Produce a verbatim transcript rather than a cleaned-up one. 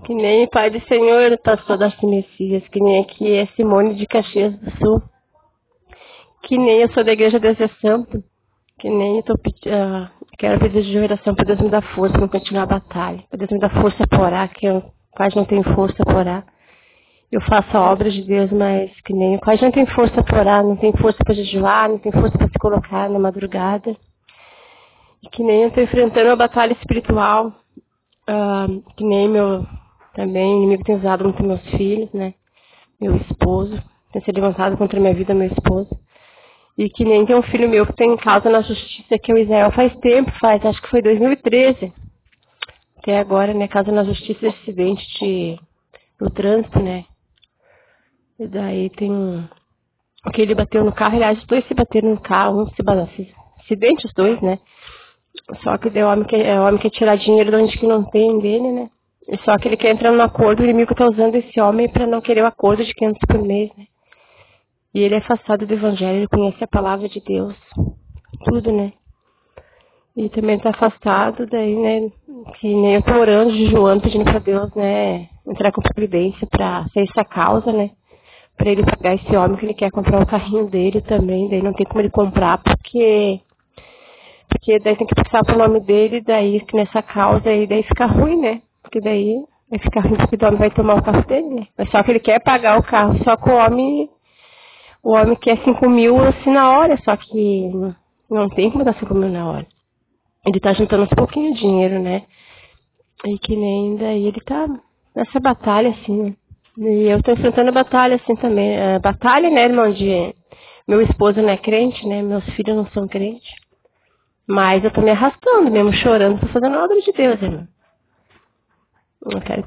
Que nem Pai do Senhor, pastor das Messias, que nem aqui é Simone de Caxias do Sul. Que nem eu sou da Igreja Deus é Santo. Que nem eu tô pedindo, uh, quero pedir de oração para Deus me dar força para continuar a batalha. Para Deus me dar força para orar, que eu quase não tenho força para orar. Eu faço a obra de Deus, mas que nem eu quase não tenho força para orar, não tenho força para jejuar, não tenho força para se colocar na madrugada. E que nem eu estou enfrentando uma batalha espiritual, uh, que nem meu, também o inimigo tem usado muito meus filhos, né? Meu esposo, tem se levantado contra a minha vida, meu esposo. E que nem tem um filho meu que tem causa na justiça, que é o Israel, faz tempo, faz, acho que foi dois mil e treze. Até agora, né, causa na justiça de acidente de, no trânsito, né? E daí tem um, que ele bateu no carro, aliás, os dois se bateram no carro, um se bateu, acidente os dois, né? Só que o homem quer, é o homem quer tirar dinheiro de onde que não tem dele, né? E só que ele quer entrar no acordo, o inimigo tá usando esse homem para não querer o acordo de quinhentos por mês, né? E ele é afastado do evangelho, ele conhece a palavra de Deus, tudo, né? E também tá afastado, daí, né, que nem eu tô orando, jejuando, pedindo pra Deus, né, entrar com providência pra ser essa causa, né? Pra ele pagar esse homem que ele quer comprar o carrinho dele também, daí não tem como ele comprar, porque, porque daí tem que passar pro nome dele, daí que nessa causa aí, daí fica ruim, né? Porque daí vai ficar ruim porque o homem vai tomar o carro dele, né? Mas só que ele quer pagar o carro, só que o homem... O homem quer cinco mil assim na hora, só que não, não tem como dar cinco mil na hora. Ele tá juntando uns pouquinho de dinheiro, né? E que nem daí ele tá nessa batalha, assim, né? E eu tô enfrentando a batalha, assim, também. A batalha, né, irmão, de... Meu esposo não é crente, né? Meus filhos não são crentes. Mas eu tô me arrastando mesmo, chorando, tô fazendo a obra de Deus, irmão. Eu quero